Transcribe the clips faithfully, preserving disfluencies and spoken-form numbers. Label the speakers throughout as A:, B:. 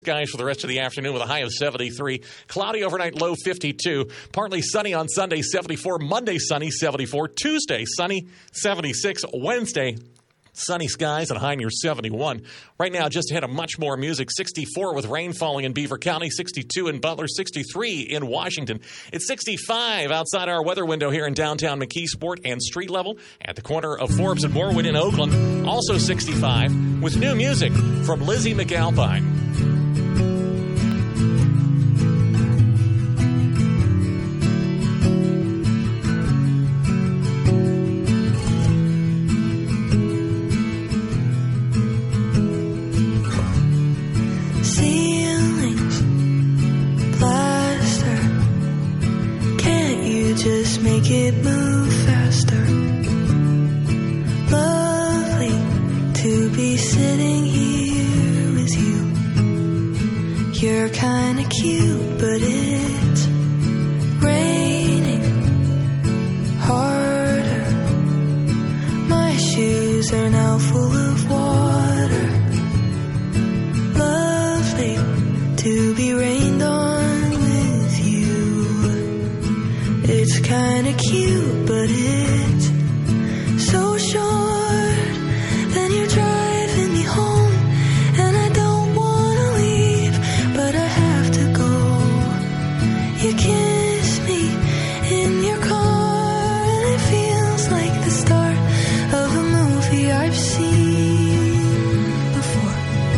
A: Skies for the rest of the afternoon with a high of seventy-three. Cloudy overnight, low fifty-two. Partly sunny on Sunday, seventy-four. Monday, sunny, seventy-four. Tuesday, sunny, seventy-six. Wednesday, sunny skies and a high near seventy-one. Right now, just ahead of much more music, sixty-four with rain falling in Beaver County, sixty-two in Butler, sixty-three in Washington. It's sixty-five outside our weather window here in downtown McKeesport and street level at the corner of Forbes and Morwood in Oakland. Also sixty-five with new music from Lizzie McAlpine.
B: Just make it move faster. Lovely to be sitting here with you. You're kinda cute, but it's raining harder. My shoes are now full of water. Lovely to be rained on. It's kinda cute, but it's so short. Then you're driving me home, and I don't wanna leave, but I have to go. You kiss me in your car, and it feels like the start of a movie I've seen before.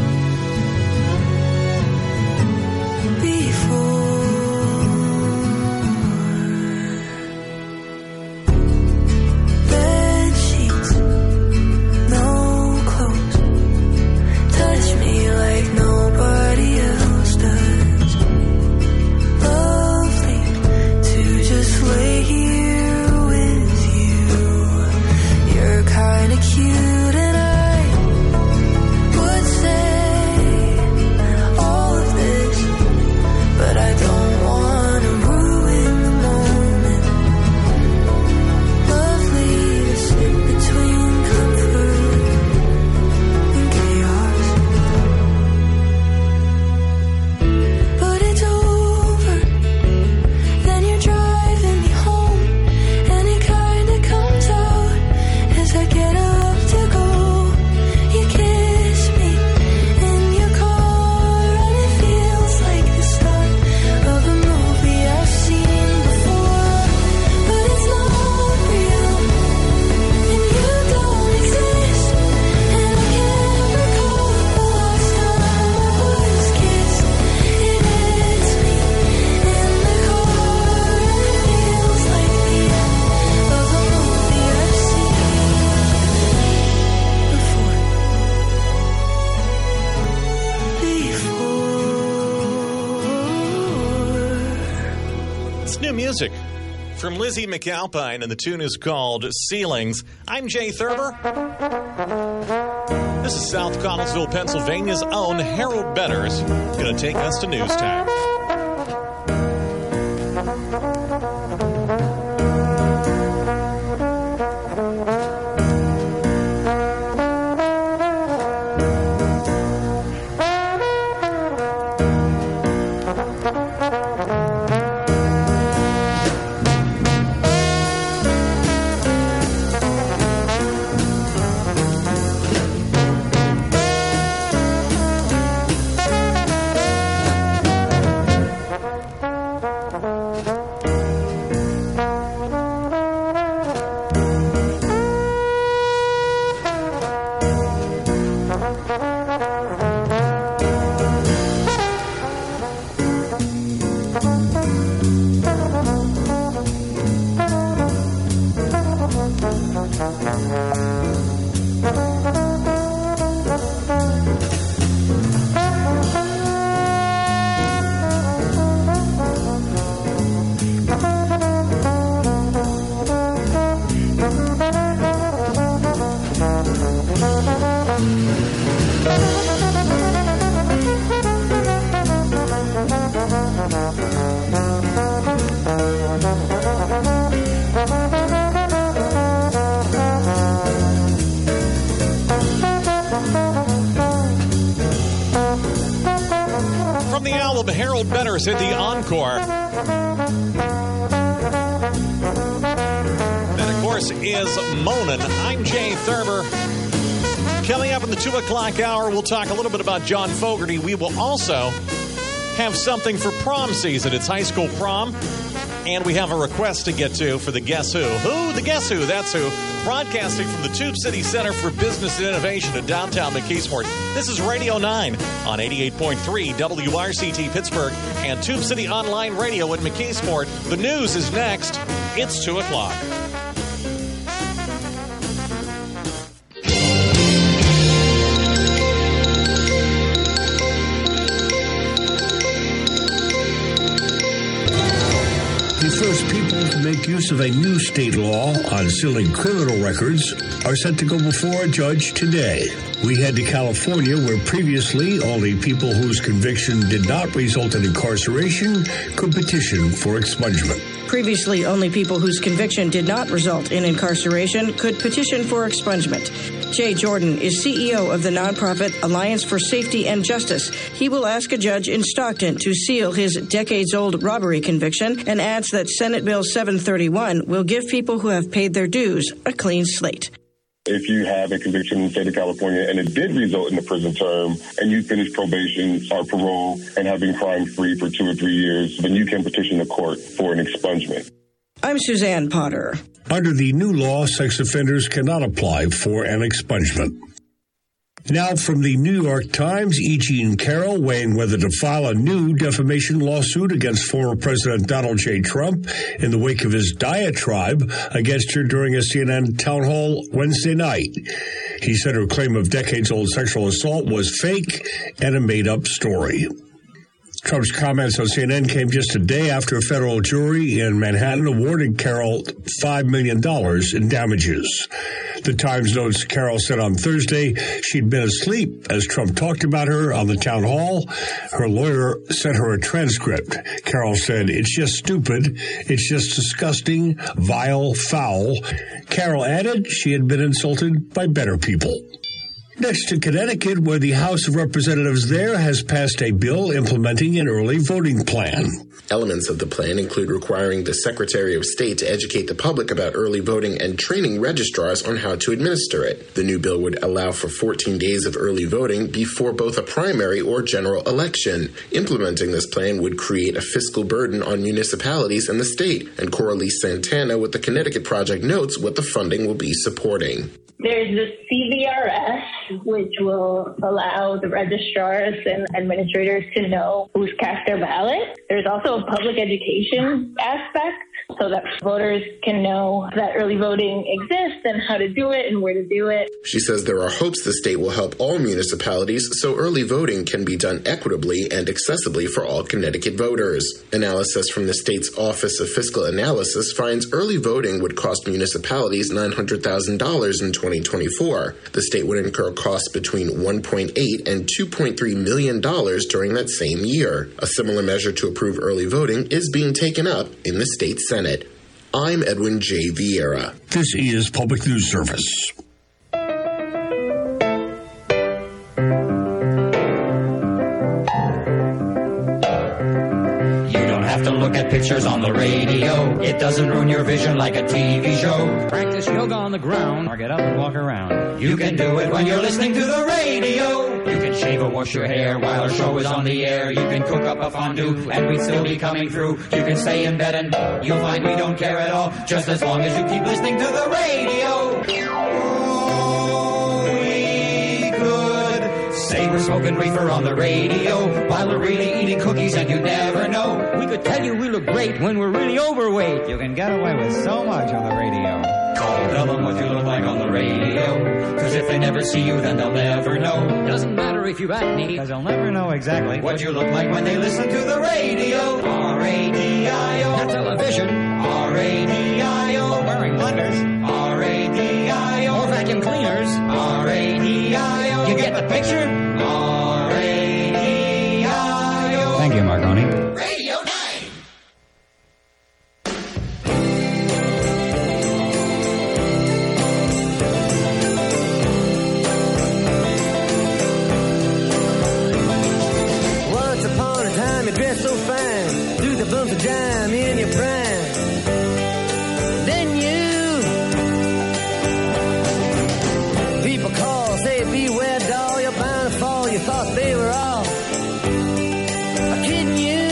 B: Before.
A: Music from Lizzie McAlpine, and the tune is called Ceilings. I'm Jay Thurber. This is South Connellsville, Pennsylvania's own Harold Betters, going to take us to news time. from the album, Harold Benner's hit the Encore. That, of course, is Moanin'. I'm Jay Thurber. Coming up in the two o'clock hour, we'll talk a little bit about John Fogerty. We will also have something for prom season. It's high school prom. And we have a request to get to for the Guess Who. Who? The Guess Who. That's who. Broadcasting from the Tube City Center for Business and Innovation in downtown McKeesport. This is Radio nine on eighty-eight point three W R C T Pittsburgh and Tube City Online Radio in McKeesport. The news is next. It's two o'clock.
C: The first people to make use of a new state law on sealing criminal records are set to go before a judge today. We head to California, where previously only people whose conviction did not result in incarceration could petition for expungement.
D: Previously, only people whose conviction did not result in incarceration could petition for expungement. Jay Jordan is C E O of the nonprofit Alliance for Safety and Justice. He will ask a judge in Stockton to seal his decades-old robbery conviction and adds that Senate Bill seven thirty-one will give people who have paid their dues a clean slate.
E: If you have a conviction in the state of California and it did result in a prison term and you finish probation or parole and have been crime-free for two or three years, then you can petition the court for an expungement.
D: I'm Suzanne Potter.
C: Under the new law, sex offenders cannot apply for an expungement. Now from the New York Times, E. Jean Carroll weighing whether to file a new defamation lawsuit against former President Donald J. Trump in the wake of his diatribe against her during a C N N town hall Wednesday night. He said her claim of decades-old sexual assault was fake and a made-up story. Trump's comments on C N N came just a day after a federal jury in Manhattan awarded Carroll five million dollars in damages. The Times notes Carroll said on Thursday she'd been asleep as Trump talked about her on the town hall. Her lawyer sent her a transcript. Carroll said, "It's just stupid. It's just disgusting, vile, foul." Carroll added she had been insulted by better people. Next to Connecticut, where the House of Representatives there has passed a bill implementing an early voting plan.
F: Elements of the plan include requiring the Secretary of State to educate the public about early voting and training registrars on how to administer it. The new bill would allow for fourteen days of early voting before both a primary or general election. Implementing this plan would create a fiscal burden on municipalities and the state, and Coralie Santana with the Connecticut Project notes what the funding will be supporting.
G: There's the C V R S, which will allow the registrars and administrators to know who's cast their ballot. There's also a public education aspect so that voters can know that early voting exists and how to do it and where to do it.
F: She says there are hopes the state will help all municipalities so early voting can be done equitably and accessibly for all Connecticut voters. Analysis from the state's Office of Fiscal Analysis finds early voting would cost municipalities nine hundred thousand dollars in twenty twenty-four. The state would incur costs between one point eight and two point three million dollars during that same year. A similar measure to approve early voting is being taken up in the state Senate. I'm Edwin J. Vieira.
C: This is Public News Service.
H: To look at pictures on the radio. It doesn't ruin your vision like a T V show. Practice yoga on the ground or get up and walk around. You can do it when you're listening to the radio. You can shave or wash your hair while our show is on the air. You can cook up a fondue and we'd still be coming through. You can stay in bed and you'll find we don't care at all, just as long as you keep listening to the radio. Say we're smoking reefer on the radio while we're really eating cookies and you never know. We could tell you we look great when we're really overweight. You can get away with so much on the radio. Call, tell them what you look like on the radio. Cause if they never see you, then they'll never know. Doesn't matter if you've acne, cause they'll never know exactly what you look like when they listen to the radio. R A D I O. Not television. R A D I O. Wearing blenders. R A D I O. Or vacuum cleaners. R A D I O. You get the picture? R A D I O. Thank you, Marconi. Radio nine.
B: Once upon a
I: dress so fine, threw the bumps of dime in your prime. Then you, people call, say beware doll, you're bound to fall. You thought they were all kidding you.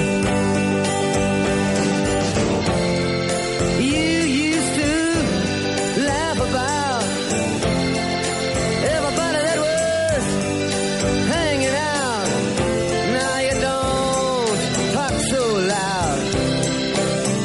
I: You used to laugh about everybody that was hanging out. Now you don't talk so loud.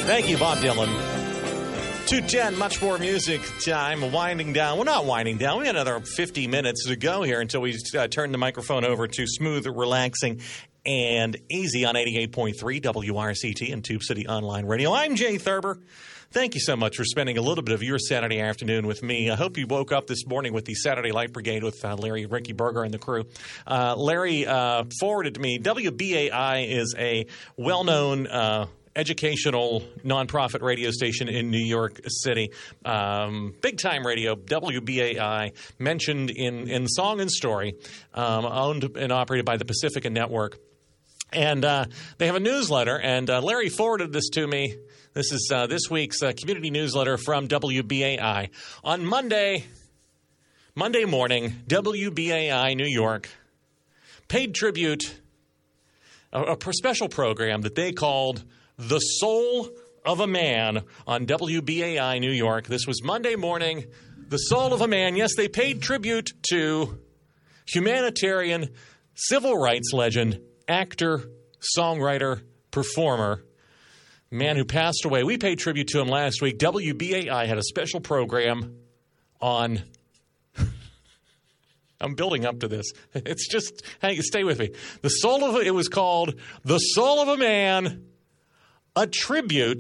A: Thank you, Bob Dylan. two ten, much more music time. Winding down. Well, not winding down. We got another fifty minutes to go here until we uh, turn the microphone over to Smooth, Relaxing, and Easy on eighty-eight point three W R C T and Tube City Online Radio. I'm Jay Thurber. Thank you so much for spending a little bit of your Saturday afternoon with me. I hope you woke up this morning with the Saturday Light Brigade with uh, Larry, Ricky Berger, and the crew. Uh, Larry uh, forwarded to me, W B A I is a well-known uh, educational nonprofit radio station in New York City. Um, big-time radio, W B A I, mentioned in, in Song and Story, um, owned and operated by the Pacifica Network. And uh, they have a newsletter, and uh, Larry forwarded this to me. This is uh, this week's uh, community newsletter from W B A I. On Monday, Monday morning, W B A I New York paid tribute, a, a special program that they called The Soul of a Man on W B A I New York. This was Monday morning. The Soul of a Man. Yes, they paid tribute to humanitarian civil rights legend, actor, songwriter, performer, man who passed away. We paid tribute to him last week. W B A I had a special program on... I'm building up to this. It's just... Hey, stay with me. The Soul of... It was called The Soul of a Man... A tribute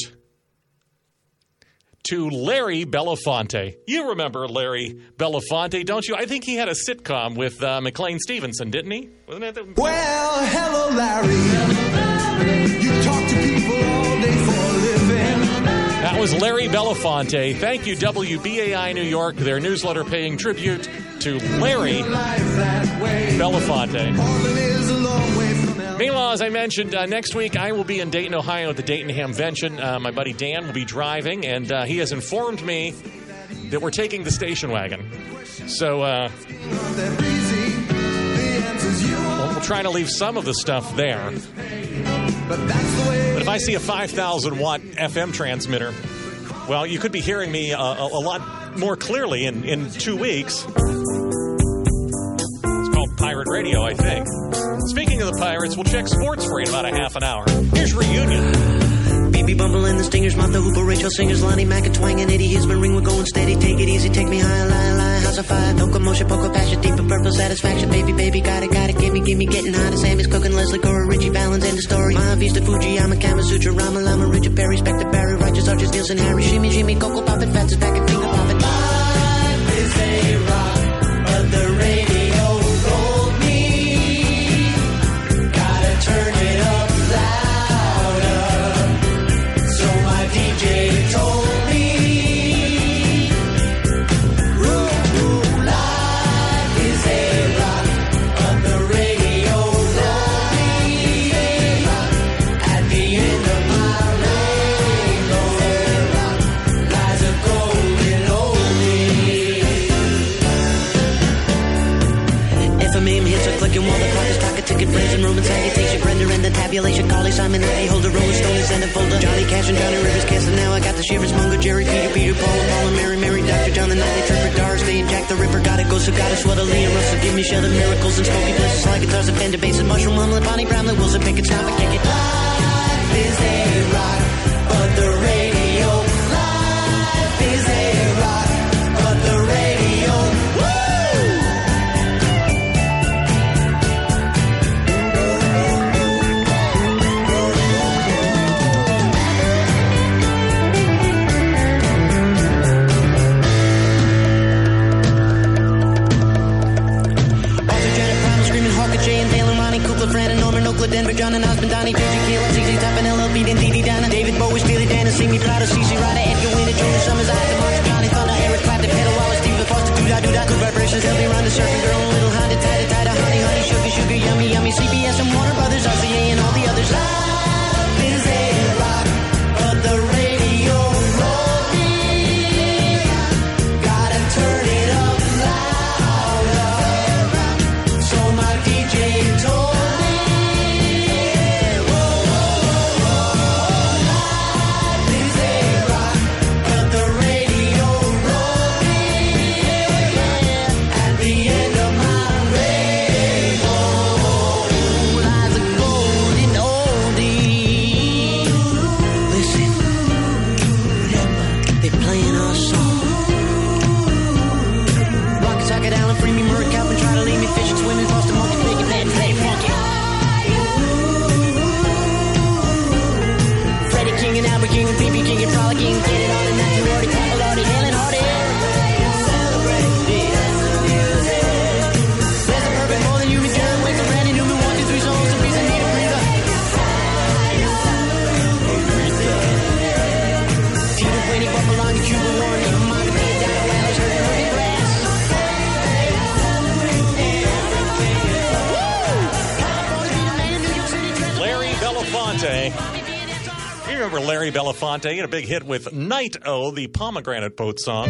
A: to Larry Belafonte. You remember Larry Belafonte, don't you? I think he had a sitcom with uh, McLean Stevenson, didn't he? Wasn't it? The-
J: well, hello, Larry. You talk to people all day for a living.
A: That was Larry Belafonte. Thank you, W B A I New York, their newsletter paying tribute to Larry Belafonte. Meanwhile, as I mentioned, uh, next week I will be in Dayton, Ohio at the Dayton Hamvention. Uh, my buddy Dan will be driving, and uh, he has informed me that we're taking the station wagon. So uh, we'll, we'll try to leave some of the stuff there. But if I see a five thousand watt F M transmitter, well, you could be hearing me uh, a, a lot more clearly in, in two weeks. It's called Pirate Radio, I think. Speaking of the Pirates, we'll check sports for you in about a half an hour. Here's Reunion.
K: B B Bumble and the Stingers, Mop the Hooper, Rachel Singers, Lonnie Mack, and Twang, and Eddie Hisman, ring, we're going steady, take it easy, take me high, lie, lie, house of fire, no commotion, poker, passion, deep and purple satisfaction, baby, baby, got it, got it, gimme, gimme, getting hot as Sammy's cooking, Leslie Cora, Richie Valens, end of story, Mahavista, Fuji, I'm a Kama Sutra, Rama Lama, Richard Perry, Spectre Barry, Righteous Arches, Nielsen, Harry, Shimmy, Jimmy, Coco, Poppin', Fats, is back and finger poppin'. Life is a rock, but the radio rolled me. Turn it up louder. So my D J told me, ooh, ooh, life is a rock, but the radio rolled me. At the end of my rainbow lies a golden oldie. If a meme hits a clicking while the clock is talking, ticket friends and Roman salutation, render and the tabulation, Carly Simon, Eddie Holder, Rolling Stone, and a folder, Johnny Cash and Johnny Rivers, Kiss, and now I got the shivers, Mungo, Jerry, Peter, Peter, Paul, and Paul, and Mary, Mary, Doctor John, the Nightly Tripper, Doris Day, and Jack the Ripper, gotta go, so gotta sweat, Lee and Russell, give me shelter, miracles, and smoky blizzards, slide guitars, and Fender basses, Mushroom, Mumlin, Bonnie Brown, Wilson, pick it, stop it, kick it. Life is a rock, but the radio, life is a rock, but the radio, woo! Fran and Norman, Oakland, Denver, John and Osmond, Donnie, J J, Kayla, Z Z Top, and L L Beat, and Dee Dee, Donna, David Bowie, Steely Dan, and Simi, Prada, C C, Ryder, Edgar Winter, Julia Summers, Isaac, Mark, Johnny Thunder, Eric Clapton, Pedal Wallace, Stephen Foster, Doo-Dah, Doo-Dah, Good Vibrations, L B, Ronda, Surfing Girl, and Little Honda, Tida, Tida, Honey, Honey, Sugar, Sugar, Yummy, Yummy, C B S and Warner Brothers, R C A, and all the others. Life is a rock, but the radio rolled me. Gotta turn it up louder. So my D J told the end of my rainbow lies a gold. and P P King and frolicking. Get it on and not too hardy. Tackle hardy, hailing hardy. Celebrate music. There's a perfect more than human germ. Wake up, Randy Newman, one, two, three songs. The reason need a breather. Peter Brady, Bob Maloney, Cuba Warren. Never mind the kid down the Wells. Heard Herbie Grass.
A: Larry Belafonte. You remember Larry Belafonte? He had a big hit with Night-O, the Pomegranate Boat song.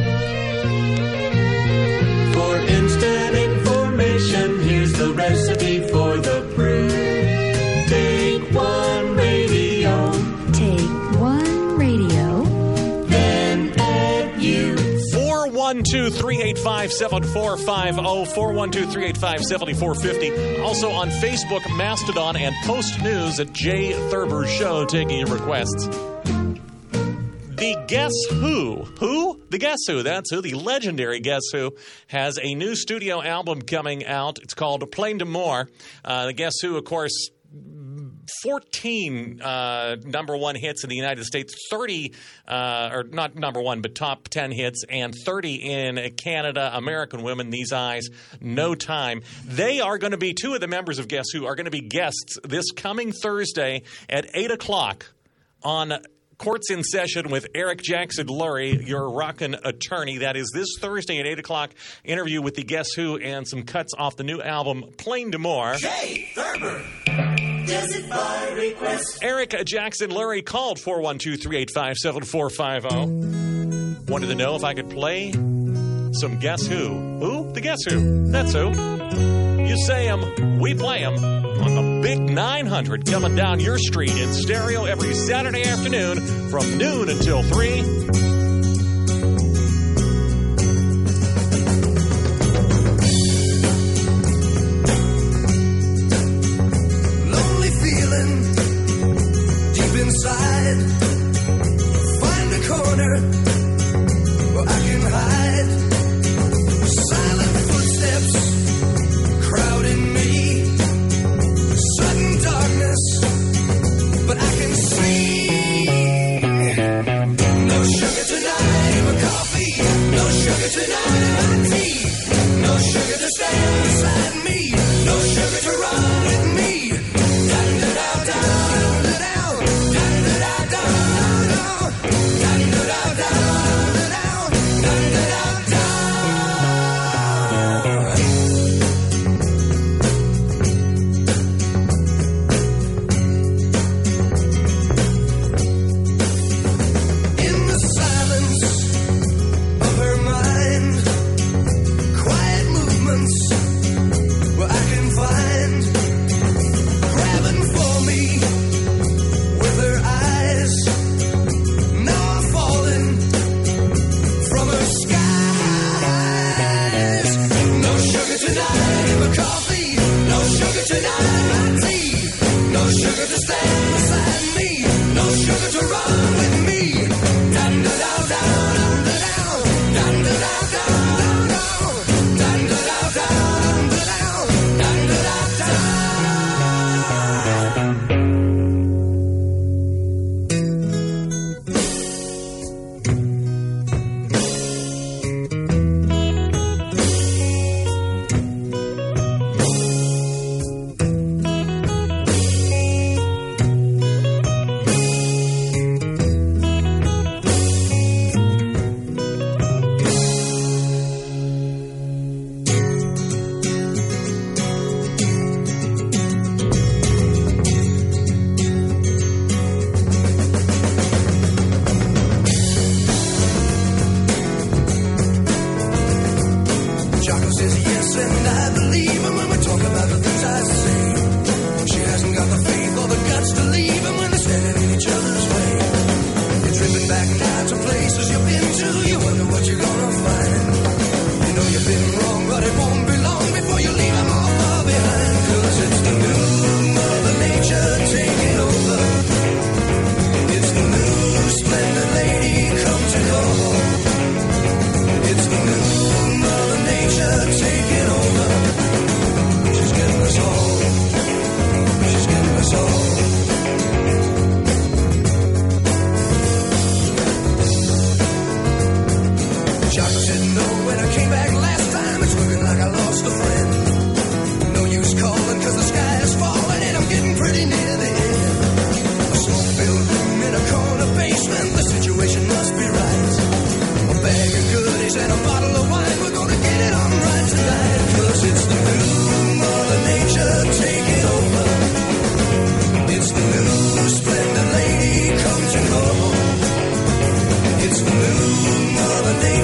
J: For instant information, here's the recipe for the brew. Take one radio,
L: Take one radio.
J: then add you.
A: four one two, three eight five, seven four five zero, four one two, three eight five, seven four five zero. Also on Facebook, Mastodon, and Post News at Jay Thurber Show, taking your requests. The Guess Who. Who? The Guess Who. That's who. The legendary Guess Who has a new studio album coming out. It's called Plain to More. Uh, the Guess Who, of course, fourteen uh, number one hits in the United States, thirty, uh, or not number one, but top ten hits, and thirty in Canada. American Women, These Eyes, No Time. They are going to be, two of the members of Guess Who are going to be guests this coming Thursday at eight o'clock on Courts in Session with Eric Jackson Lurie, your rockin' attorney. That is this Thursday at eight o'clock. Interview with the Guess Who and some cuts off the new album, Plain to More.
J: Jay Thurber does it by request.
A: Eric Jackson Lurie called four one two, three eight five, seven four five zero. Wanted to know if I could play some Guess Who. Who? The Guess Who. That's who. You say 'em, we play 'em on the Big nine hundred coming down your street in stereo every Saturday afternoon from noon until three.
J: Lonely feeling deep inside. Find a corner where I can hide. Silent footsteps crowding me. Sudden darkness, but I can see. No sugar tonight in my coffee. No sugar tonight in my tea. No sugar to stand beside me. No sugar to run with me. Da-da-da-da-da-da-da. Da-da-da-da-da-da-da. Da-da-da-da-da-da.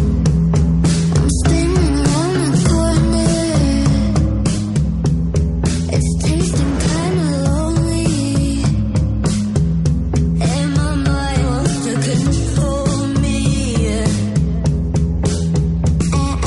B: Control me.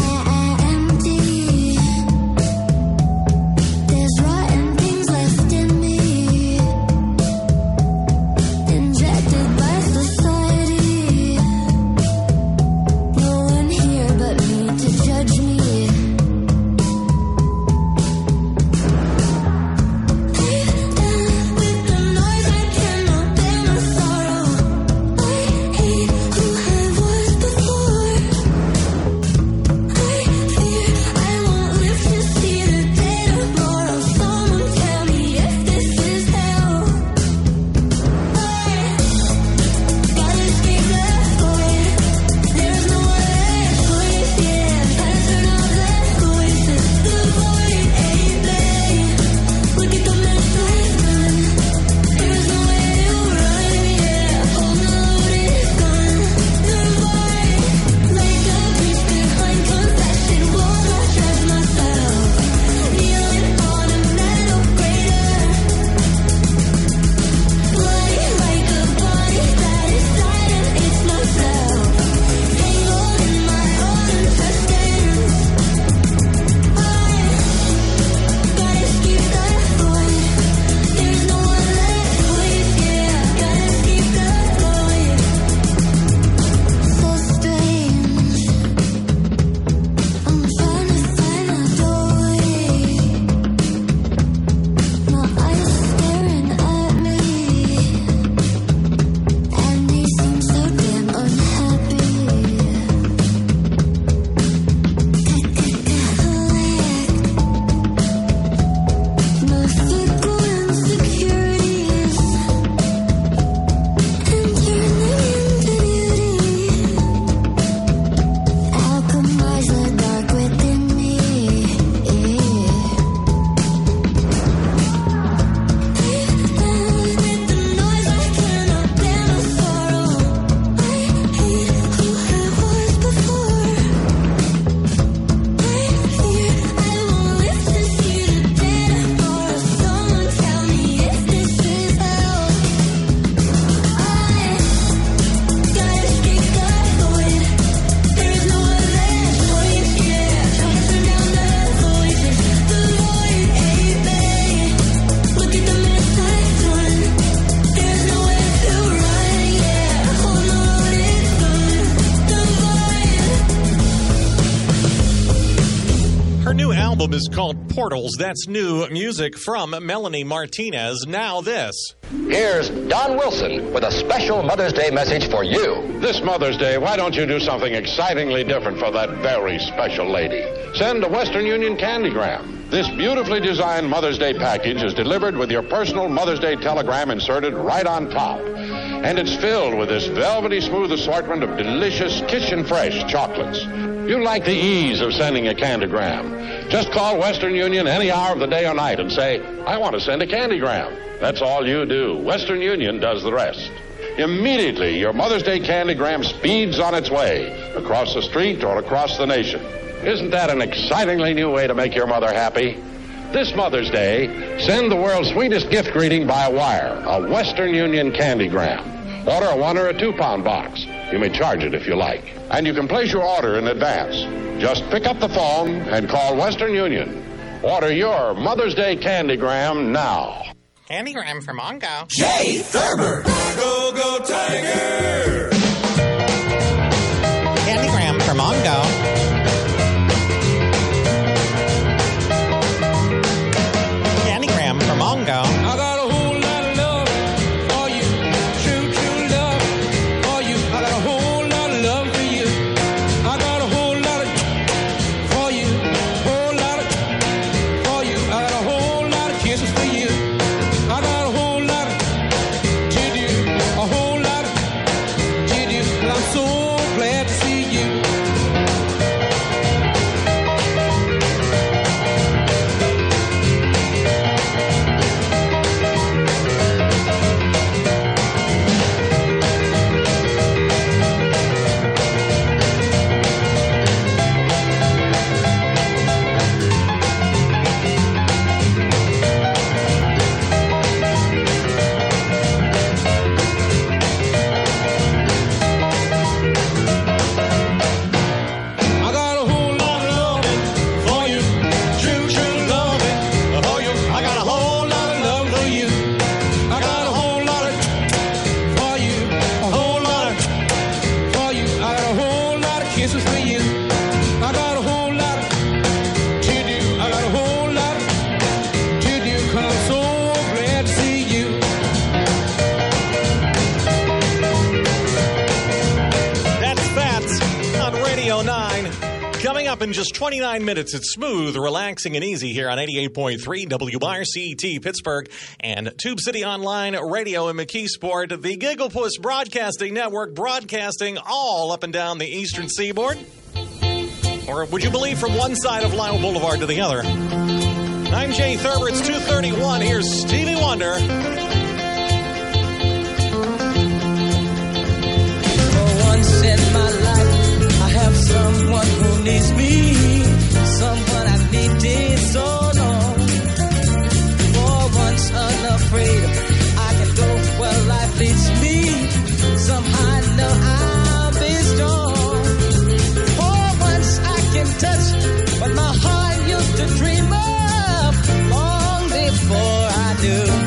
A: Her new album is called Portals. That's new music from Melanie Martinez. Now this.
M: Here's Don Wilson with a special Mother's Day message for you.
N: This Mother's Day, why don't you do something excitingly different for that very special lady? Send a Western Union Candygram. This beautifully designed Mother's Day package is delivered with your personal Mother's Day telegram inserted right on top. And it's filled with this velvety smooth assortment of delicious kitchen fresh chocolates. You like the ease of sending a Candygram. Just call Western Union any hour of the day or night and say, I want to send a Candygram. That's all you do. Western Union does the rest. Immediately, your Mother's Day Candygram speeds on its way across the street or across the nation. Isn't that an excitingly new way to make your mother happy? This Mother's Day, send the world's sweetest gift greeting by wire, a Western Union Candygram. Order a one or a two-pound box. You may charge it if you like. And you can place your order in advance. Just pick up the phone and call Western Union. Order your Mother's Day Candygram now.
A: Candygram from Mongo.
J: Jay Thurber. Go, go, Tiger.
A: Candygram from Mongo. Candygram from Mongo.
J: I got a whole lot of love for you. True, true love for you. I got a whole lot of love for you. I got a whole lot of for you. Whole lot of for you. I got a whole lot of kisses for you. I got a whole lot of to do. A whole lot of to do. And I'm so glad to see you. I got a whole lot of loving for you. True, true loving for you. I got a whole lot of love for you. I got a whole lot of for you. A whole lot of for you. I got a whole lot of kisses for you. I got a whole lot of to do. I got a whole lot of to do. 'Cause I'm so glad to see you.
A: That's that on Radio nine. Coming up in just twenty-nine minutes, it's smooth, relaxing, and easy here on eighty-eight point three W R C T Pittsburgh and Tube City Online Radio in McKeesport, the Gigglepuss Broadcasting Network, broadcasting all up and down the eastern seaboard. Or would you believe from one side of Lyle Boulevard to the other? I'm Jay Thurber. It's two thirty-one. Here's Stevie Wonder.
J: For once in my life, I have someone who needs me, someone I've needed so long. For once unafraid, I can go where life leads me. Somehow I know I'll be strong. For once I can touch what my heart used to dream of long before I knew.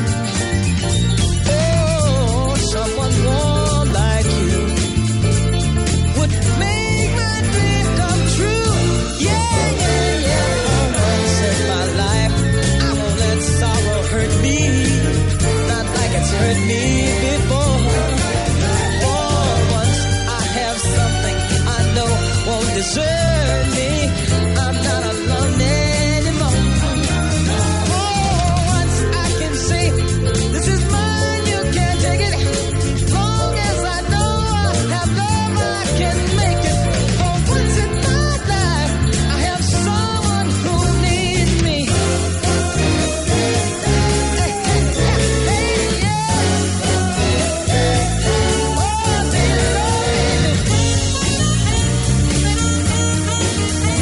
J: Oh, someone more like you would make my dream come true. Yeah, yeah, yeah. For once in my life, I won't let sorrow hurt me, not like it's hurt me before. For once I have something I know won't desert me. I'm not alone anymore. For once I can say, this is mine, you can't take it. Long as I know I have love, I can make it. For once in my life, I have someone who needs me. Hey, hey, hey, yeah. Oh, dear Lord.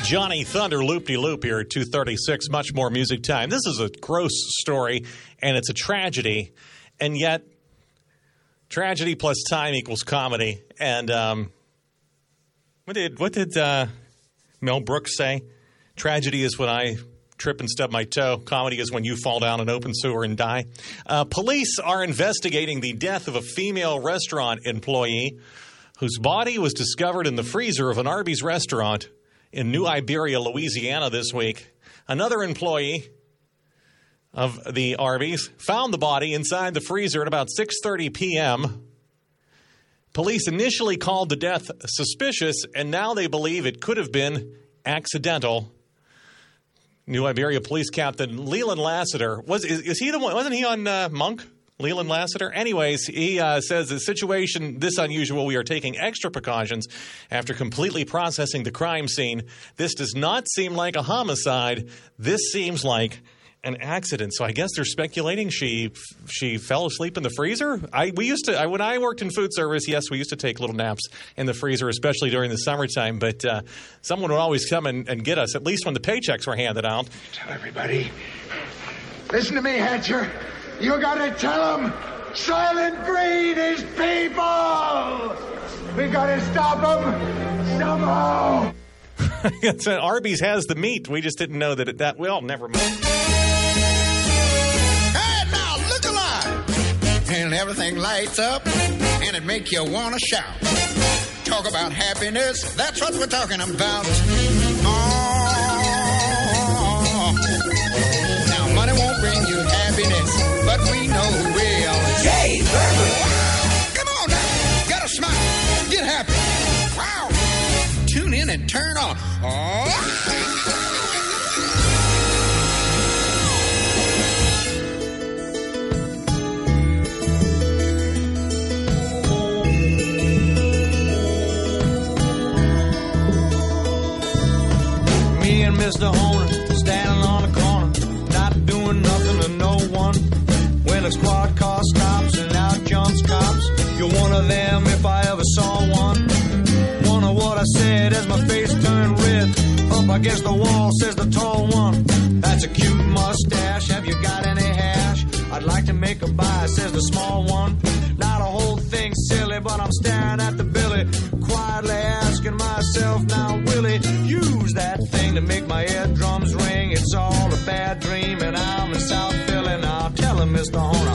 A: Johnny Thunder Loop-de-Loop here at two thirty-six. Much more music time. This is a gross story, and it's a tragedy. And yet, tragedy plus time equals comedy. And um, what did what did uh, Mel Brooks say? Tragedy is when I trip and stub my toe. Comedy is when you fall down an open sewer and die. Uh, police are investigating the death of a female restaurant employee whose body was discovered in the freezer of an Arby's restaurant in New Iberia, Louisiana this week. Another employee of the Arby's found the body inside the freezer at about six thirty p.m. Police initially called the death suspicious, and now they believe it could have been accidental. New Iberia Police Captain Leland Lassiter, was is, is he the one? Wasn't he on uh, Monk? Leland Lassiter? Anyways, he uh, says the situation this unusual, we are taking extra precautions after completely processing the crime scene. This does not seem like a homicide. This seems like an accident. So I guess they're speculating she she fell asleep in the freezer. I we used to I, when I worked in food service. Yes, we used to take little naps in the freezer, especially during the summertime. But uh, someone would always come and, and get us, at least when the paychecks were handed out.
O: Tell everybody. Listen to me, Hatcher. You gotta tell them Silent Green is people. We gotta stop them somehow.
A: So Arby's has the meat. We just didn't know that it that well. Never mind.
P: And everything lights up, and it make you want to shout. Talk about happiness, that's what we're talking about. Oh, now money won't bring you happiness, but we know who will. Jay Burger. Come on now, gotta smile, get happy. Wow, tune in and turn on. Oh.
Q: Mister Honer, standing on the corner, not doing nothing to no one. When a squad car stops and out jumps cops, you're one of them if I ever saw one. Wonder what I said as my face turned red. Up against the wall, says the tall one. That's a cute mustache, have you got any hash? I'd like to make a buy, says the small one. Not a whole thing silly, but I'm staring at the billy, quietly asking myself, now Willie, use that thing to make my eardrums ring. It's all a bad dream, and I'm in South Philly now. Tell him, Mister Horner.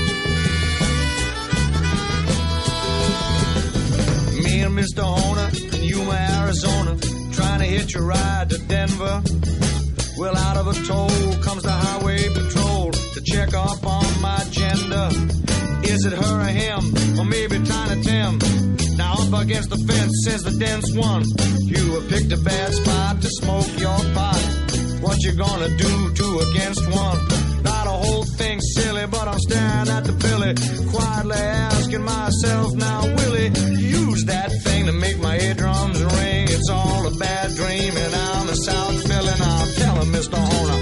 Q: Me and Mister Horner in Yuma, Arizona, trying to hitch a ride to Denver. Well, out of a toll comes the highway patrol to check up on my gender. Is it her or him, or maybe Tiny Tim? Now up against the fence says the dense one. You have picked a bad spot to smoke your pot. What you gonna do two against one? Not a whole thing silly, but I'm staring at the billy, quietly asking myself, now Willie, use that thing to make my eardrums ring. It's all a bad dream, and I'm in South Philly now. Tell him, Mister Horner.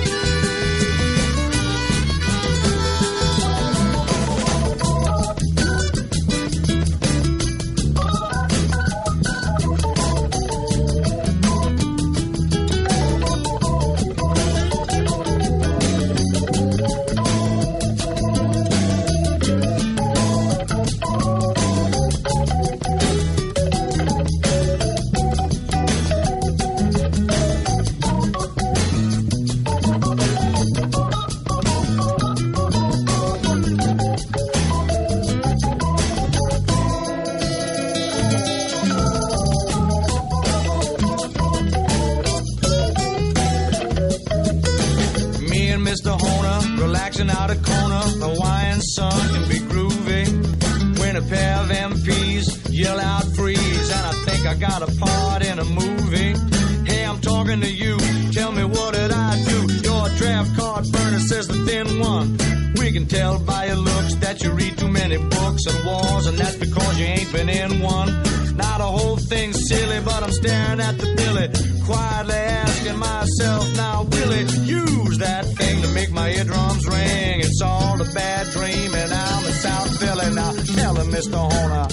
Q: Staring at the billy, quietly asking myself, now Willie, use that thing to make my eardrums ring. It's all a bad dream, and I'm in South Philly now. Tell him, Mister Horner.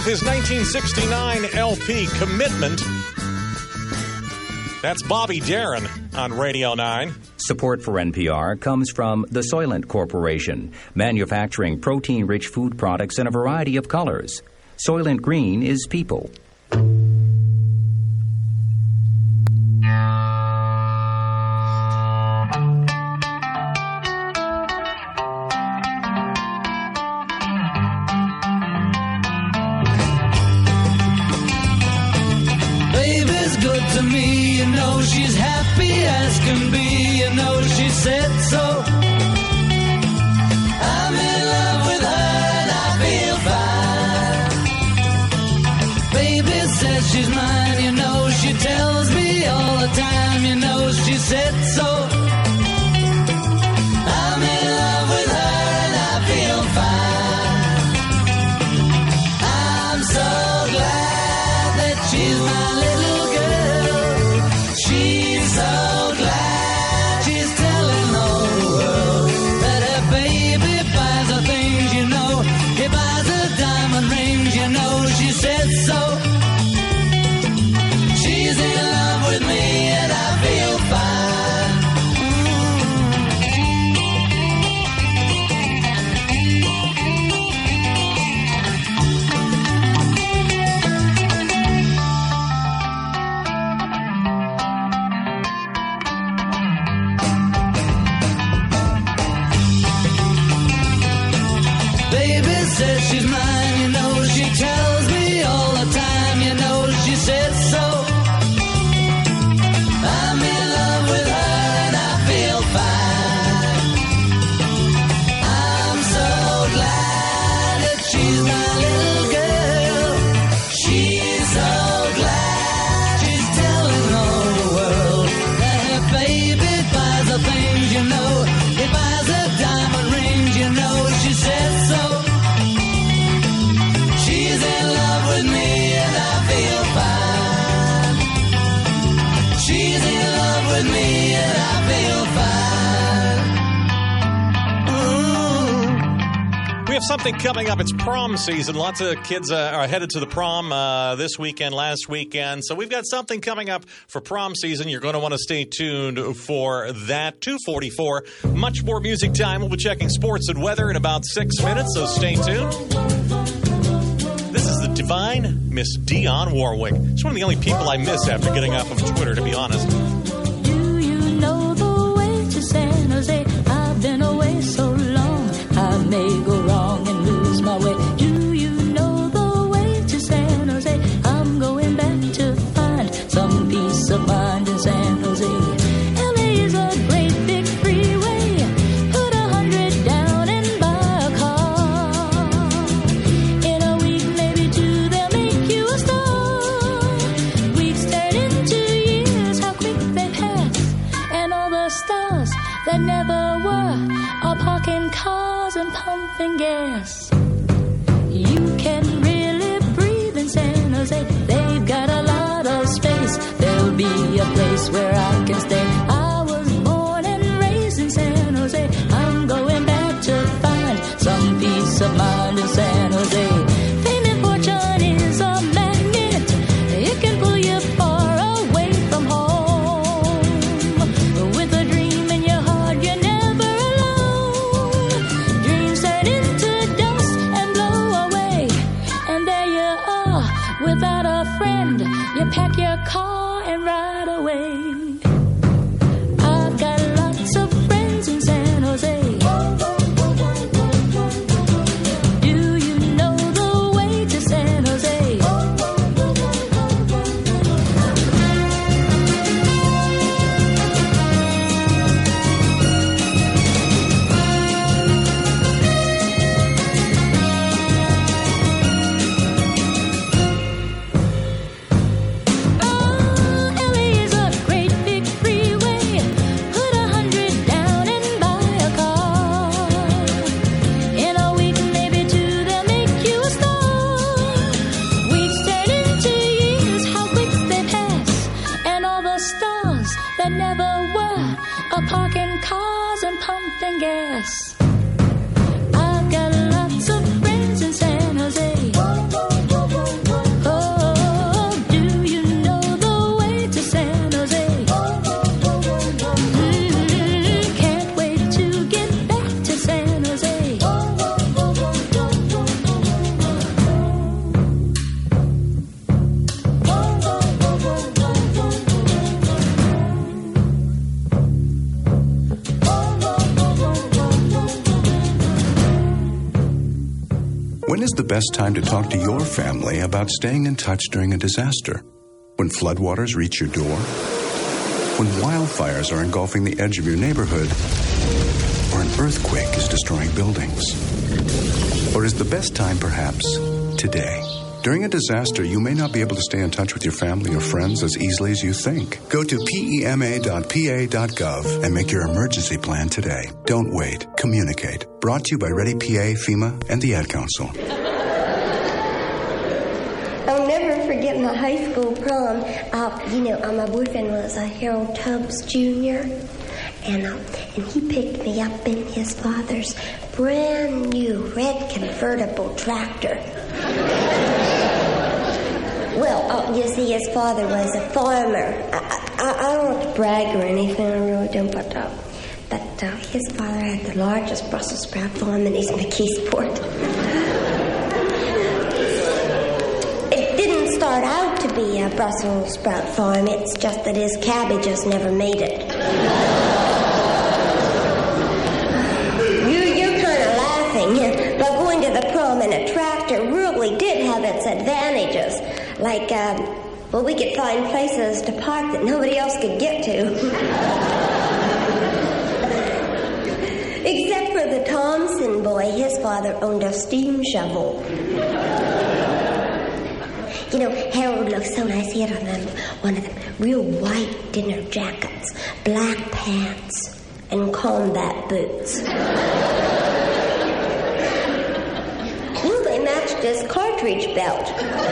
A: his nineteen sixty-nine L P, Commitment. That's Bobby Darin on Radio nine.
R: Support for N P R comes from the Soylent Corporation, manufacturing protein-rich food products in a variety of colors. Soylent Green is people.
J: Baby's good to me, you know she's happy as can be, you know she said so. I'm in love with her and I feel fine. Baby says she's mine, you know she tells me all the time, you know she said so. I'm in love with her and I feel fine. I'm so glad that she's my little girl. She's so glad she's telling all the world that her baby buys her things, you know. He buys her diamond rings, you know. She said so. She's in love with me and I feel fine. Baby says she's mine, you know. She tells me all the time, you know. She said so. I'm in love with her and I feel fine. I'm so glad that she's my little girl. She's so glad she's telling all the world that her baby buys her things, you know. He buys her diamond rings, you know. She said so. She's in love with me and I feel fine. She's in love with me and I feel fine.
A: We have something coming up. It's prom season. Lots of kids uh, are headed to the prom uh, this weekend, last weekend. So we've got something coming up for prom season. You're going to want to stay tuned for that. two forty-four. Much more music time. We'll be checking sports and weather in about six minutes, so stay tuned. This is the divine Miss Dionne Warwick. It's one of the only people I miss after getting off of Twitter, to be honest.
B: Do you know the way to San Jose? I've been away so long, I may go wrong and lose my way. Do you know the way to San Jose? I'm going back to find some peace of mind in San Jose. L A is a great big freeway. Put a hundred down and buy a car. In a week, maybe two, they'll make you a star. Weeks turn into years, how quick they pass. And all the stars that never were are parking cars and pumping gas. You can really breathe in San Jose. They've got a lot of space. There'll be a place where I can stay. I was born and raised in San Jose. I'm going back to find some peace of mind in San Jose. Fame and fortune is a magnet. It can pull you far away from home. With a dream in your heart, you're never alone. Dreams turn into dust and blow away. And there you are, without a friend. You pack your car and ride away. I've got lots of friends in San Jose. Do you know the way to San Jose? Ah, L A is a great
S: When is the best time to talk to your family about staying in touch during a disaster? When floodwaters reach your door? When wildfires are engulfing the edge of your neighborhood? Or an earthquake is destroying buildings? Or is the best time perhaps today? During a disaster, you may not be able to stay in touch with your family or friends as easily as you think. Go to P E M A dot P A dot gov and make your emergency plan today. Don't wait. Communicate. Brought to you by Ready P A, FEMA, and the Ad Council.
T: I'll never forget my high school prom. Uh, you know, uh, my boyfriend was uh, Harold Tubbs Junior And, uh, and he picked me up in his father's brand new red convertible tractor. Well, uh, you see, his father was a farmer. I, I, I don't want to brag or anything, I really don't, but, uh, but uh, his father had the largest Brussels sprout farm in East McKeesport. It didn't start out to be a Brussels sprout farm, it's just that his cabbages never made it. you, you're kind of laughing, but going to the prom in a tractor really did have its advantages. Like, um, well, we could find places to park that nobody else could get to. Except for the Thompson boy, his father owned a steam shovel. You know, Harold looked so nice. He had on them, one of them real white dinner jackets, black pants, and combat boots. Well, they matched his cartridge belt.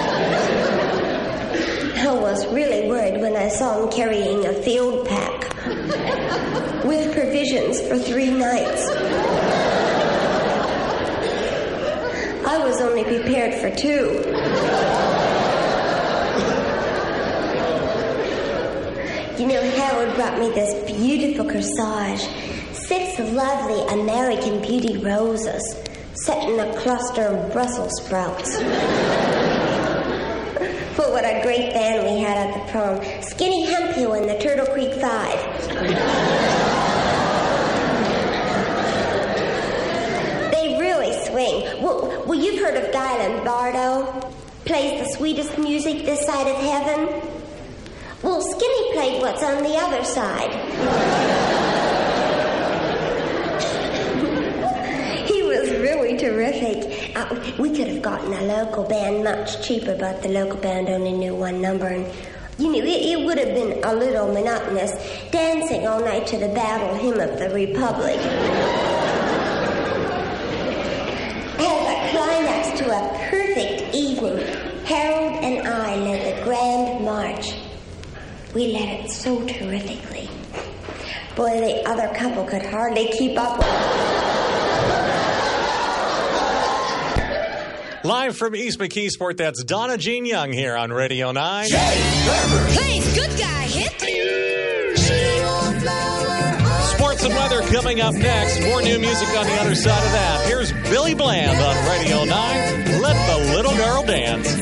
T: I was really worried when I saw him carrying a field pack with provisions for three nights. I was only prepared for two. You know, Harold brought me this beautiful corsage, six lovely American Beauty roses set in a cluster of Brussels sprouts. But what a great band we had at the prom. Skinny Hemphill and the Turtle Creek Five. They really swing. Well, well, you've heard of Guy Lombardo? Plays the sweetest music this side of heaven? Well, Skinny played what's on the other side. Really terrific. Uh, we could have gotten a local band much cheaper, but the local band only knew one number, and you know, it, it would have been a little monotonous, dancing all night to the battle hymn of the Republic. As a climax to a perfect evening, Harold and I led the Grand March. We led it so terrifically. Boy, the other couple could hardly keep up with us.
A: Live from East McKeesport, that's Donna Jean Young here on Radio nine.
J: Plays good guy hit.
A: Sports and weather coming up next. More new music on the other side of that. Here's Billy Bland on Radio nine. Let the little girl dance.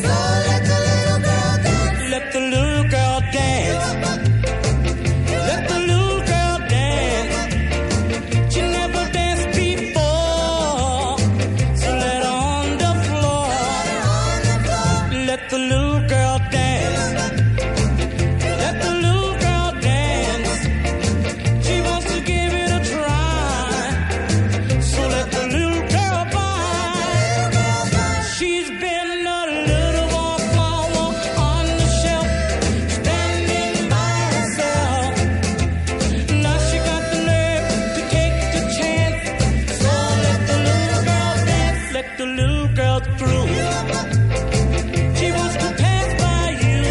J: Let the little girl dance. Let the little girl dance. She never danced before, so let her on the floor. Let the little girl dance. Let the little girl dance. She wants to give it a try, so let the little girl by. She's been a little wallflower on the shelf, standing by herself. Now she got the nerve to take the chance, so let the little girl dance. Let the little girl through. She wants to pass by you,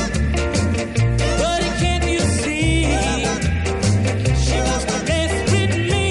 J: but can't you see? She wants to dance with me.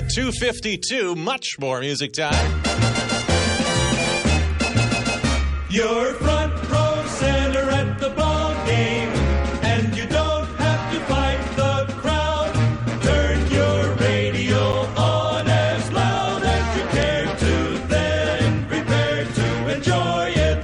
A: two fifty-two. Much more music time.
J: Your front row center at the ball game, and you don't have to fight the crowd. Turn your radio on as loud as you care to, then prepare to enjoy it.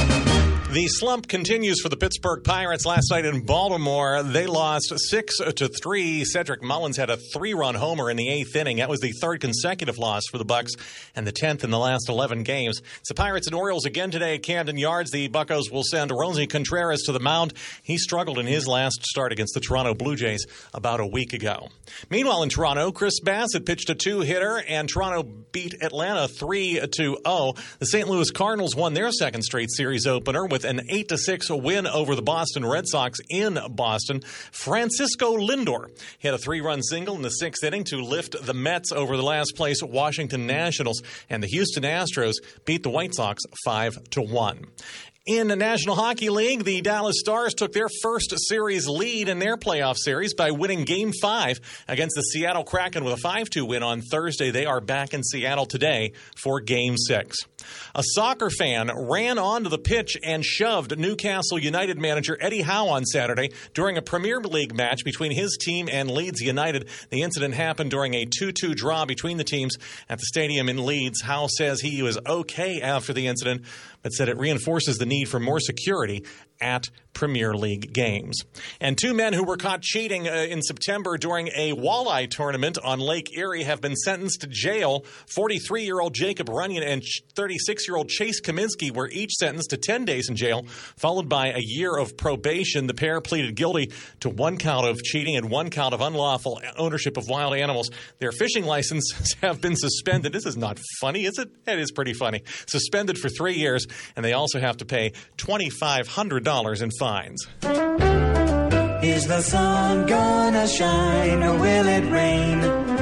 A: The slump continues for the Pittsburgh Pirates. Last night in Baltimore, they lost six to three. Cedric Mullins had a three-run homer in the eighth inning. That was the third consecutive loss for the Bucks and the tenth in the last eleven games. It's the Pirates and Orioles again today at Camden Yards. The Buccos will send Rosie Contreras to the mound. He struggled in his last start against the Toronto Blue Jays about a week ago. Meanwhile, in Toronto, Chris Bassett pitched a two-hitter, and Toronto beat Atlanta three to oh. The Saint Louis Cardinals won their second straight series opener with an eight to six win over the Boston Red Sox in Boston. Francisco Lindor hit a three-run single in the sixth inning to lift the Mets over the last-place Washington Nationals, and the Houston Astros beat the White Sox five to one. In the National Hockey League, the Dallas Stars took their first series lead in their playoff series by winning Game five against the Seattle Kraken with a five two win on Thursday. They are back in Seattle today for Game six. A soccer fan ran onto the pitch and shoved Newcastle United manager Eddie Howe on Saturday during a Premier League match between his team and Leeds United. The incident happened during a two two draw between the teams at the stadium in Leeds. Howe says he was okay after the incident, but said it reinforces the need for more security at Premier League games. And two men who were caught cheating uh, in September during a walleye tournament on Lake Erie have been sentenced to jail. forty-three-year-old Jacob Runyon and thirty-six-year-old Chase Kaminsky were each sentenced to ten days in jail, followed by a year of probation. The pair pleaded guilty to one count of cheating and one count of unlawful ownership of wild animals. Their fishing licenses have been suspended. This is not funny, is it? It is pretty funny. Suspended for three years, and they also have to pay twenty-five hundred dollars in fines.
J: Is the sun gonna shine or will it rain?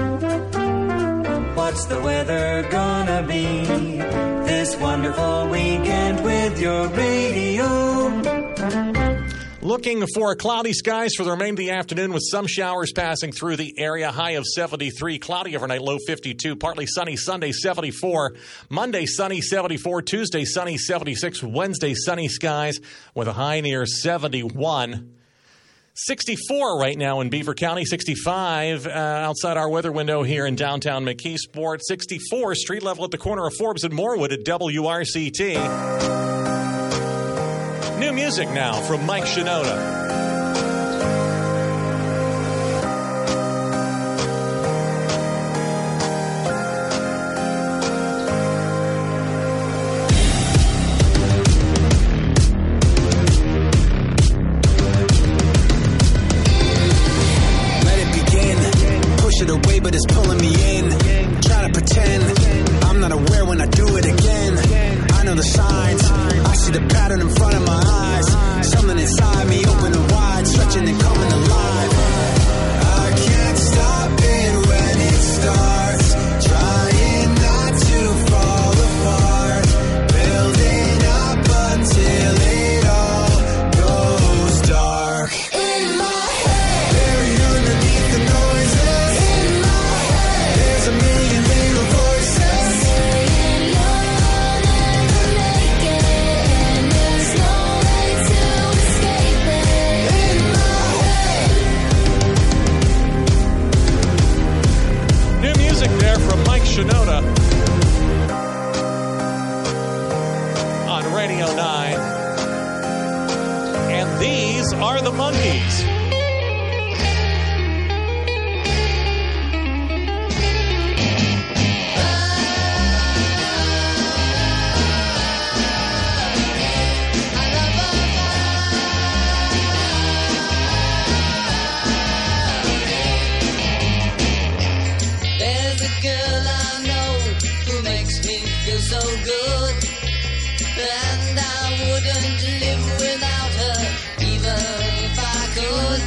J: What's the weather gonna be this wonderful weekend with your radio?
A: Looking for cloudy skies for the remainder of the afternoon with some showers passing through the area. High of seventy-three. Cloudy overnight, low fifty-two. Partly sunny Sunday, seventy-four. Monday, sunny, seventy-four. Tuesday, sunny, seventy-six. Wednesday, sunny skies with a high near seventy-one. sixty-four right now in Beaver County, sixty-five uh, outside our weather window here in downtown McKeesport, sixty-four street level at the corner of Forbes and Morewood at W R C T. New music now from Mike Shinoda.
U: But it's pulling me in. Try to pretend I'm not aware when I do it again. I know the signs. I see the pattern in front of my eyes. Something inside me open and wide, stretching and coming alive. I can't stop it when it starts. Trying not to fall apart. Building up until it all goes dark. In my head, buried underneath the noises. A million little voices saying you'll never make it, and there's no way to escape it. In my
A: head. New music there from Mike Shinoda on Radio nine. And these are the Monkees.
J: So good, and I wouldn't live without her, even if I could.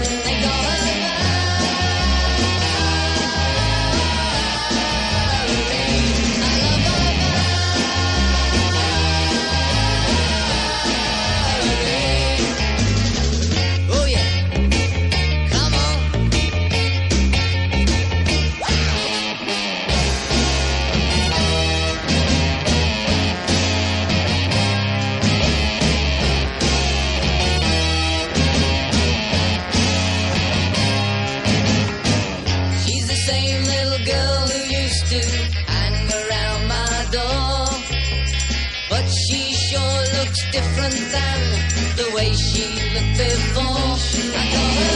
E: sure looks different than the way she looked before. I call her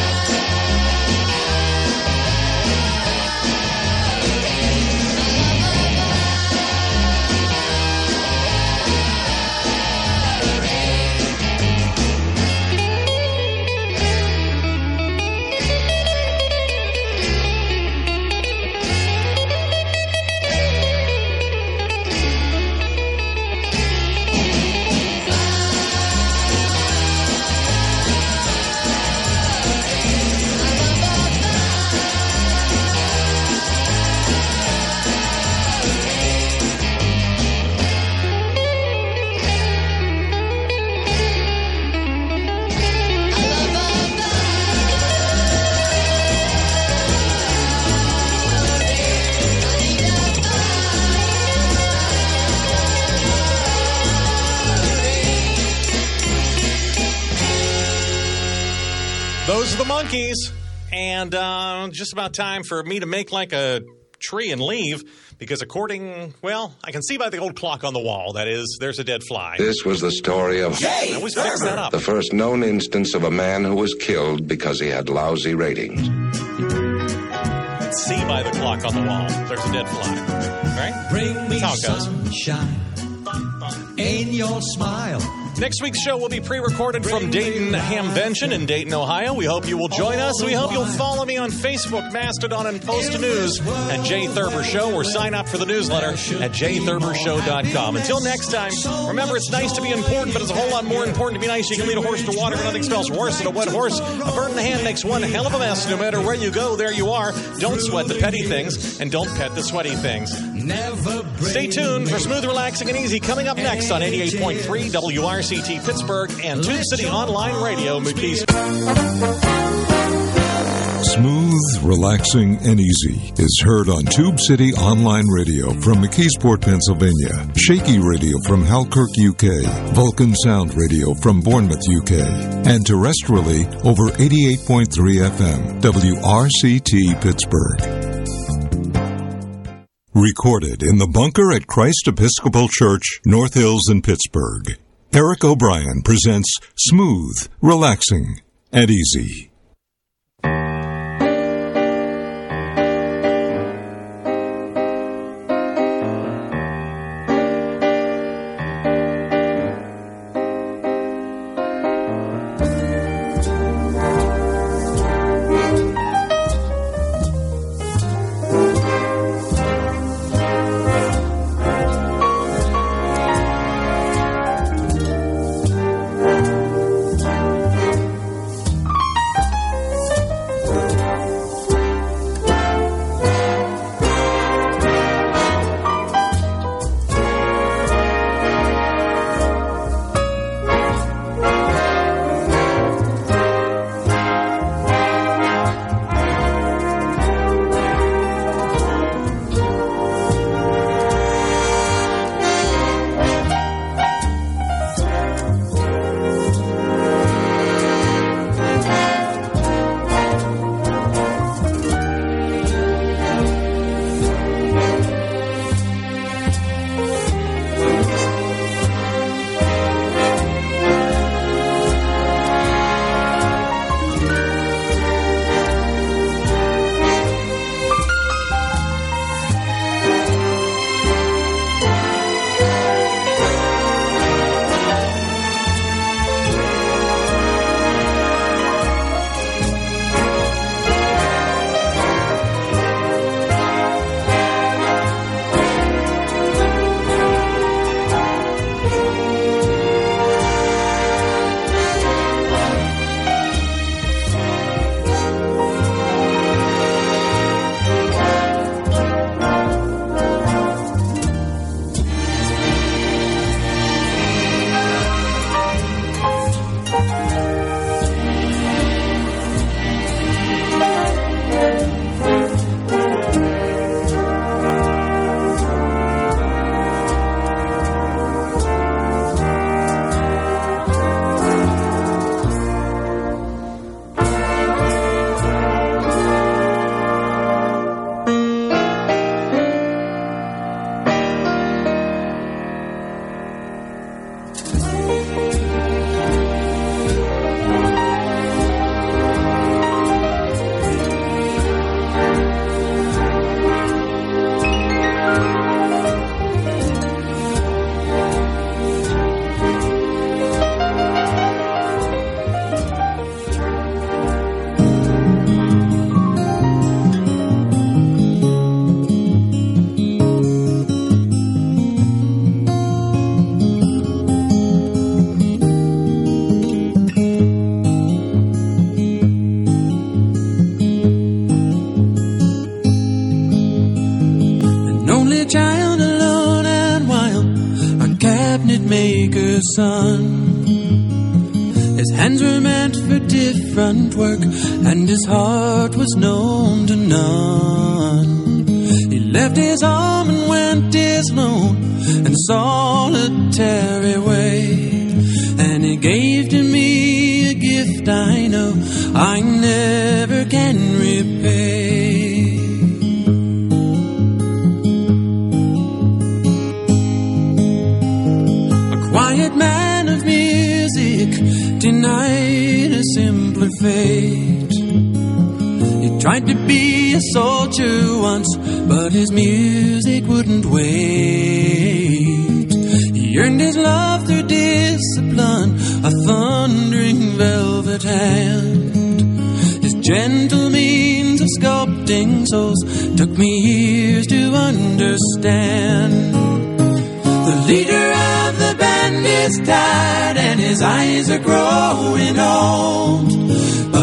A: Those are the Monkees, and uh, just about time for me to make like a tree and leave, because according, well, I can see by the old clock on the wall, that is, there's a dead fly.
V: This was the story of
A: I always fix that up.
V: the first known instance of a man who was killed because he had lousy ratings.
A: I can see by the clock on the wall, there's a dead fly. Right?
W: Bring me
A: That's how it goes.
W: sunshine in your smile.
A: Next week's show will be pre-recorded from Dayton Hamvention in Dayton, Ohio. We hope you will join us. We hope you'll follow me on Facebook, Mastodon, and Post News at Jay Thurber Show, or sign up for the newsletter at jay thurber show dot com. Until next time, remember, it's nice to be important, but it's a whole lot more important to be nice. You can lead a horse to water, but nothing spells worse than a wet horse. A bird in the hand makes one hell of a mess. No matter where you go, there you are. Don't sweat the petty things, and don't pet the sweaty things. Stay tuned for Smooth, Relaxing, and Easy coming up next on eighty-eight point three W R C T Pittsburgh and Tube City Online Radio, McKees.
X: Smooth, Relaxing, and Easy is heard on Tube City Online Radio from McKeesport, Pennsylvania, Shaky Radio from Halkirk, U K, Vulcan Sound Radio from Bournemouth, U K, and terrestrially over eighty-eight point three F M, W R C T Pittsburgh. Recorded in the bunker at Christ Episcopal Church, North Hills in Pittsburgh. Eric O'Brien presents Smooth, Relaxing, and Easy.
C: sun. His hands were meant for different work, and his heart was known to none. He left his home and went his lone and solitary way, and he gave to me a gift I know I never can repay. A quiet man of music, denied a simpler fate. He tried to be a soldier once, but his music wouldn't wait. He earned his love through discipline, a thundering velvet hand. His gentle means of sculpting souls took me years to understand. The leader of the band is tired and his eyes are growing old.